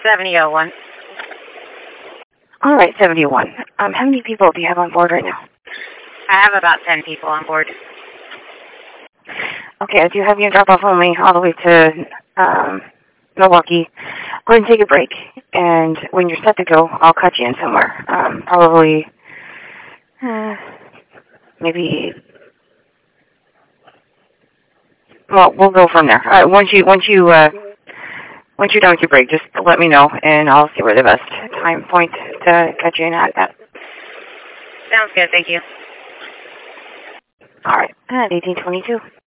7001. All right, 71. How many people do you have on board right now? I have about 10 people on board. Okay, I do have you drop off only all the way to Milwaukee. Go ahead and take a break, and when you're set to go, I'll cut you in somewhere. Probably, maybe. Well, we'll go from there. Once you're done with your break, just let me know, and I'll see where the best time point to cut you in at. Sounds good, thank you. All right, at 1822.